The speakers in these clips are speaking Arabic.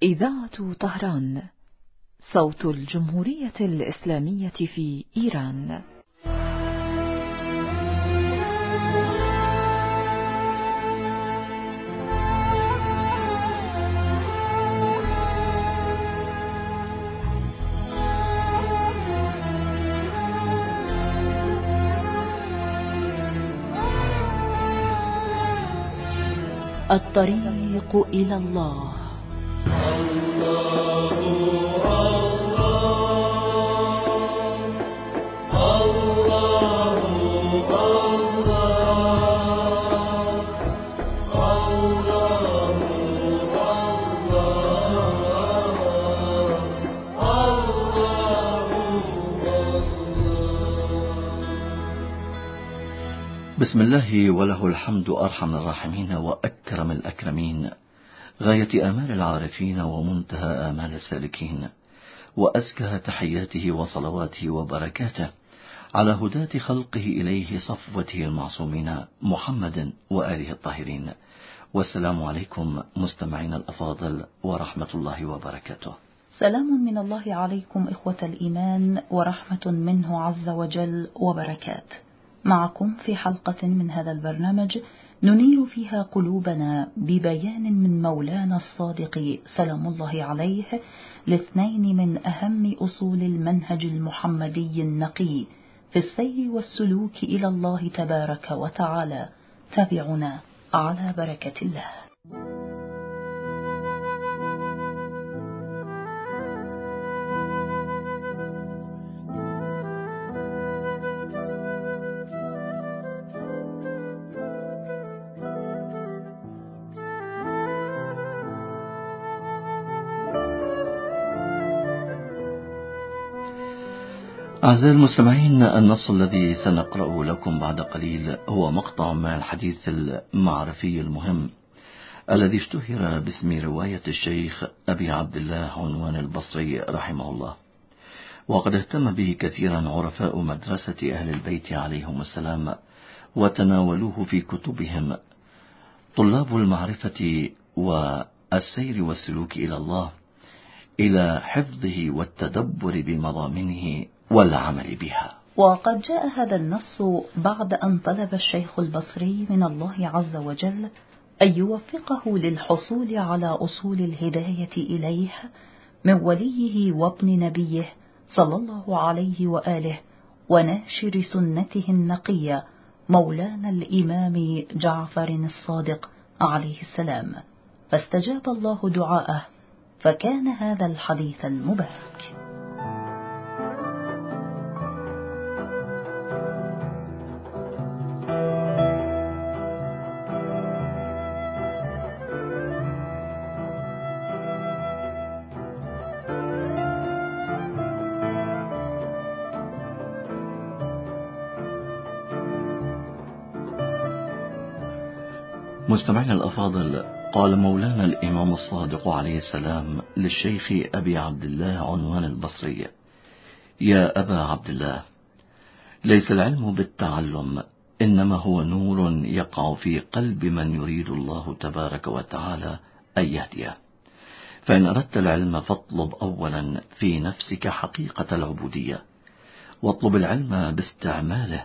إذاعة طهران، صوت الجمهورية الإسلامية في إيران. الطريق إلى الله. بسم الله وله الحمد أرحم الراحمين وأكرم الأكرمين، غاية آمال العارفين ومنتهى آمال السالكين، وأزكى تحياته وصلواته وبركاته على هداة خلقه إليه صفوته المعصومين محمد وآله الطاهرين. والسلام عليكم مستمعين الأفاضل ورحمة الله وبركاته. سلام من الله عليكم إخوة الإيمان ورحمة منه عز وجل وبركات. معكم في حلقة من هذا البرنامج ننير فيها قلوبنا ببيان من مولانا الصادق سلام الله عليه لاثنين من أهم أصول المنهج المحمدي النقي في السير والسلوك إلى الله تبارك وتعالى. تابعونا على بركة الله. أعزائي المستمعين، النص الذي سنقرأه لكم بعد قليل هو مقطع من الحديث المعرفي المهم الذي اشتهر باسم رواية الشيخ أبي عبد الله عنوان البصري رحمه الله، وقد اهتم به كثيرا عرفاء مدرسة أهل البيت عليهم السلام وتناولوه في كتبهم طلاب المعرفة والسير والسلوك إلى الله، إلى حفظه والتدبر بمضامنه والعمل بها. وقد جاء هذا النص بعد أن طلب الشيخ البصري من الله عز وجل أن يوفقه للحصول على أصول الهداية إليه من وليه وابن نبيه صلى الله عليه وآله وناشر سنته النقية مولانا الإمام جعفر الصادق عليه السلام، فاستجاب الله دعاءه، فكان هذا الحديث المبارك. مستمعين الأفاضل، قال مولانا الإمام الصادق عليه السلام للشيخ أبي عبد الله عنوان البصري: يا أبا عبد الله، ليس العلم بالتعلم، إنما هو نور يقع في قلب من يريد الله تبارك وتعالى أن يهديه. فإن أردت العلم فاطلب أولا في نفسك حقيقة العبودية، واطلب العلم باستعماله،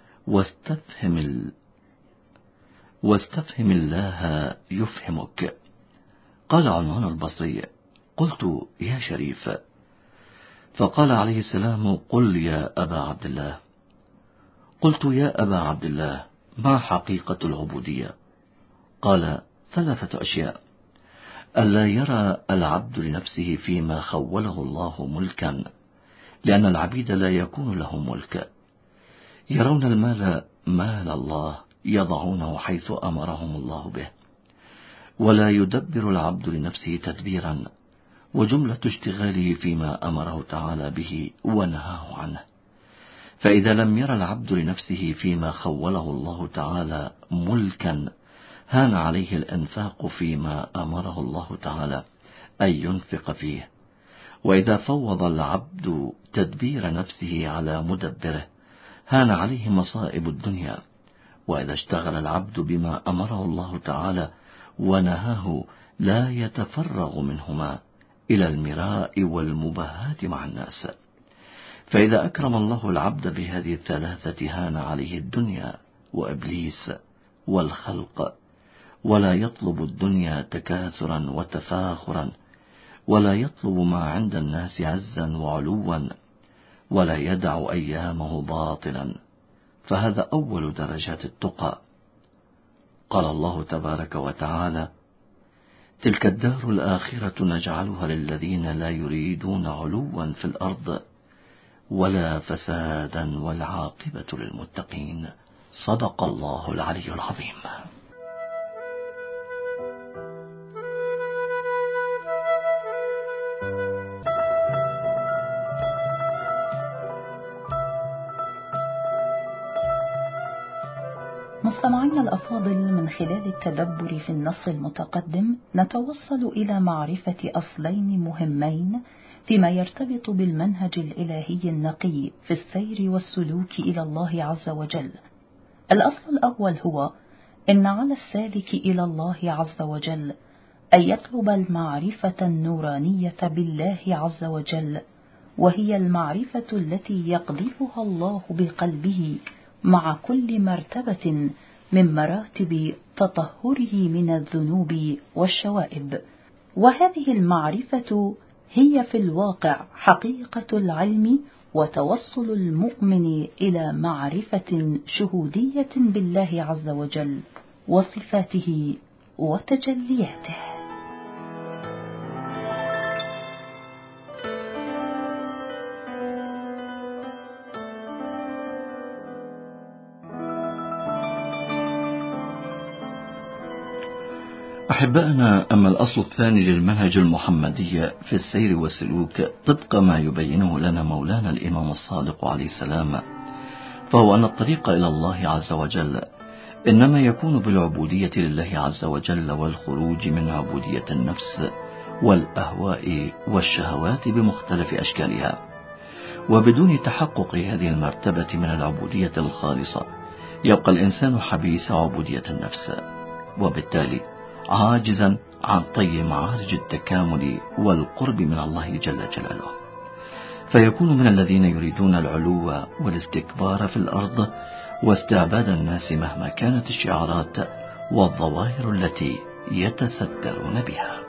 واستفهم الله يفهمك. قال عنوان البصري: قلت يا شريف، فقال عليه السلام: قل يا أبا عبد الله. قلت يا أبا عبد الله، ما حقيقة العبودية؟ قال: 3 أشياء: ألا يرى العبد لنفسه فيما خوله الله ملكا، لأن العبيد لا يكون له ملك، يرون المال مال الله يضعونه حيث أمرهم الله به، ولا يدبر العبد لنفسه تدبيرا، وجملة اشتغاله فيما أمره تعالى به ونهاه عنه. فإذا لم ير العبد لنفسه فيما خوله الله تعالى ملكا، هان عليه الإنفاق فيما أمره الله تعالى أن ينفق فيه. وإذا فوض العبد تدبير نفسه على مدبره، هان عليه مصائب الدنيا. وإذا اشتغل العبد بما أمره الله تعالى ونهاه لا يتفرغ منهما إلى المراء والمباهاة مع الناس. فإذا أكرم الله العبد بهذه الثلاثة هان عليه الدنيا وإبليس والخلق، ولا يطلب الدنيا تكاثرا وتفاخرا، ولا يطلب ما عند الناس عزا وعلوا، ولا يدع أيامه باطلا، فهذا أول درجات التقى. قال الله تبارك وتعالى: تلك الدار الآخرة نجعلها للذين لا يريدون علوا في الأرض ولا فسادا والعاقبة للمتقين. صدق الله العلي العظيم. مستمعينا الأفاضل، من خلال التدبر في النص المتقدم نتوصل إلى معرفة أصلين مهمين فيما يرتبط بالمنهج الإلهي النقي في السير والسلوك إلى الله عز وجل. الأصل الأول هو إن على السالك إلى الله عز وجل أن يطلب المعرفة النورانية بالله عز وجل، وهي المعرفة التي يقذفها الله بقلبه مع كل مرتبة من مراتب تطهره من الذنوب والشوائب. وهذه المعرفة هي في الواقع حقيقة العلم وتوصل المؤمن إلى معرفة شهودية بالله عز وجل وصفاته وتجلياته. أحبائنا، أما الأصل الثاني للمنهج المحمدي في السير والسلوك طبق ما يبينه لنا مولانا الإمام الصادق عليه السلام، فهو أن الطريق إلى الله عز وجل إنما يكون بالعبودية لله عز وجل والخروج من عبودية النفس والأهواء والشهوات بمختلف أشكالها. وبدون تحقق هذه المرتبة من العبودية الخالصة يبقى الإنسان حبيس عبودية النفس، وبالتالي عاجزا عن طي معارج التكامل والقرب من الله جل جلاله، فيكون من الذين يريدون العلو والاستكبار في الأرض واستعباد الناس مهما كانت الشعارات والظواهر التي يتسترون بها.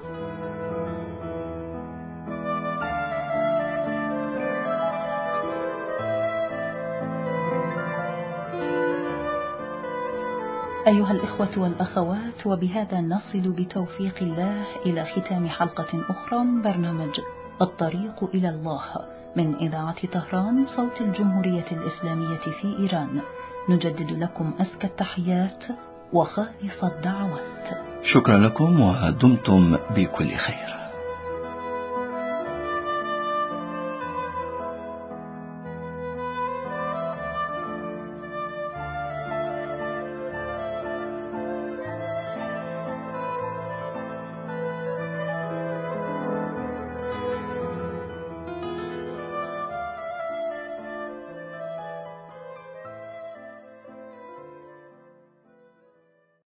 أيها الإخوة والأخوات، وبهذا نصل بتوفيق الله إلى ختام حلقة أخرى من برنامج الطريق إلى الله من إذاعة طهران، صوت الجمهورية الإسلامية في إيران. نجدد لكم أزكى التحيات وخالص الدعوات. شكرا لكم ودمتم بكل خير.